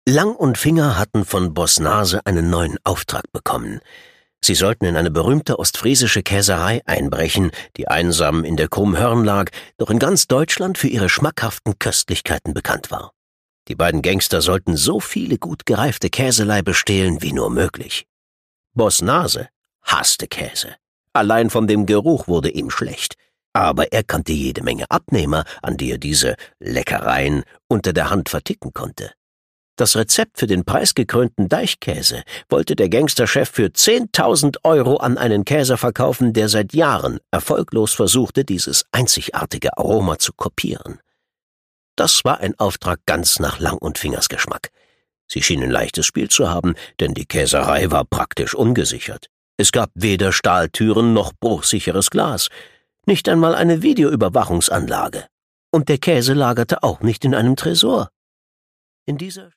Lang und Finger hatten von Boss Nase einen neuen Auftrag bekommen. Sie sollten in eine berühmte ostfriesische Käserei einbrechen, die einsam in der Krummhörn lag, doch in ganz Deutschland für ihre schmackhaften Köstlichkeiten bekannt war. Die beiden Gangster sollten so viele gut gereifte Käselaibe stehlen wie nur möglich. Boss Nase hasste Käse. Allein von dem Geruch wurde ihm schlecht. Aber er kannte jede Menge Abnehmer, an die er diese Leckereien unter der Hand verticken konnte. Das Rezept für den preisgekrönten Deichkäse wollte der Gangsterchef für 10.000 € an einen Käser verkaufen, der seit Jahren erfolglos versuchte, dieses einzigartige Aroma zu kopieren. Das war ein Auftrag ganz nach Lang und Fingers Geschmack. Sie schienen leichtes Spiel zu haben, denn die Käserei war praktisch ungesichert. Es gab weder Stahltüren noch bruchsicheres Glas, nicht einmal eine Videoüberwachungsanlage. Und der Käse lagerte auch nicht in einem Tresor. In dieser